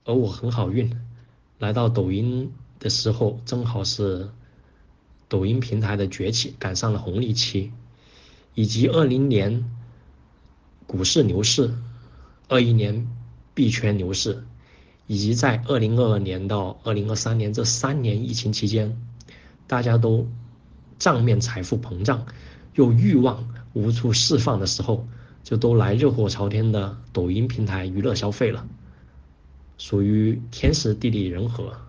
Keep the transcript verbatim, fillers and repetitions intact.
而我很好运，来到抖音的时候，正好是抖音平台的崛起，赶上了红利期，以及二零年股市牛市，二一年币圈牛市，以及在二零二二年到二零二三年这三年疫情期间，大家都账面财富膨胀，又欲望无处释放的时候，就都来热火朝天的抖音平台娱乐消费了，属于天时地利人和。